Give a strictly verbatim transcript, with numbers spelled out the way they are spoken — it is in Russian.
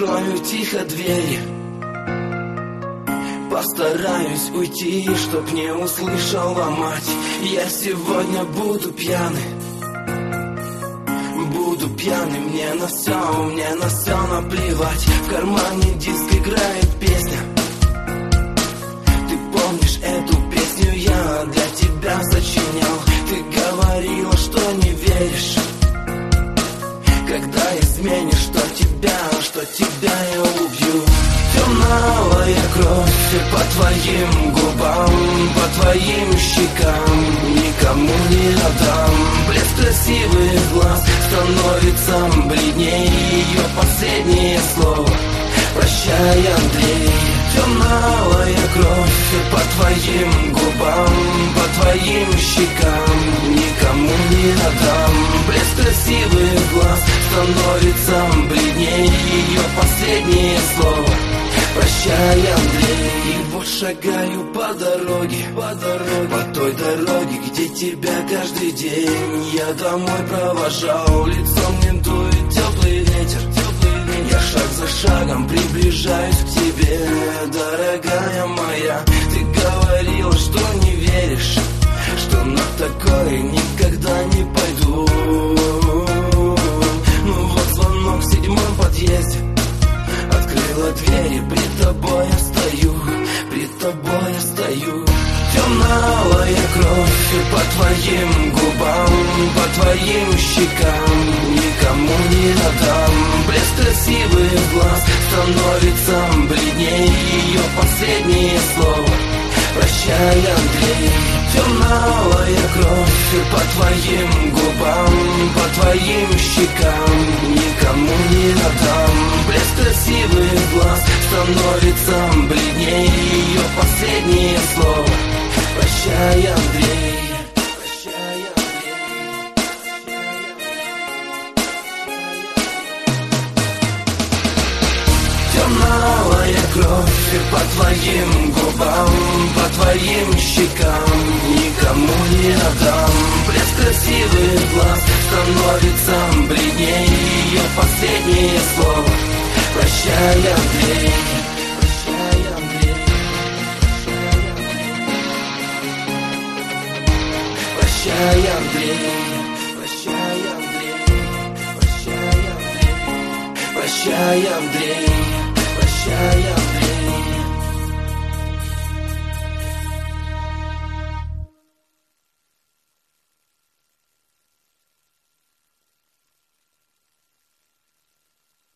закрою тихо двери. Постараюсь уйти, чтоб не услышала мать. Я сегодня буду пьяный, буду пьяный, мне на все, мне на все наплевать. В кармане диск играет песня. Ты помнишь эту песню, я для тебя сочинял. Ты говорила, что не веришь, когда изменишь, что тебя, что тебя я убью. Темная кровь по твоим губам, по твоим щекам, никому не отдам. Блеск красивых глаз становится бледней, ее последнее слово прощай, Андрей. Темная кровь по твоим губам, по твоим щекам, никому не отдам. Блеск красивых глаз становится бледней, ее последнее слово прощай, Андрей. И вот шагаю по дороге, по дороге, по той дороге, где тебя каждый день я домой провожал. Лицом мне дует теплый ветер, теплый ветер. Я шаг за шагом приближаюсь к тебе, дорогая моя. Ты говорила, что не веришь, что на такое никогда не пойду. Ну вот звонок в седьмом подъезде, открыла дверь и пред тобой я стою, пред тобой я стою. Темная кровь по твоим губам, по твоим щекам, никому не отдам. Блеск красивых глаз становится бледней, ее последнее слово прощай, Андрей. Темная кровь по твоим губам, по твоим щекам, никому не отдам. Блеск красивых глаз становится бледней, ее последнее слово прощай, Андрей. Прощай, Андрей. Темная кровь по твоим губам, по твоим щекам, никому не отдам. Блеск красивых глаз становится бледней, ее последнее слово прощай, Андрей. Прощай, Андрей. Прощай, Андрей. Прощай, Андрей. Прощай, Андрей. Прощай, Андрей. Прощай, Андрей.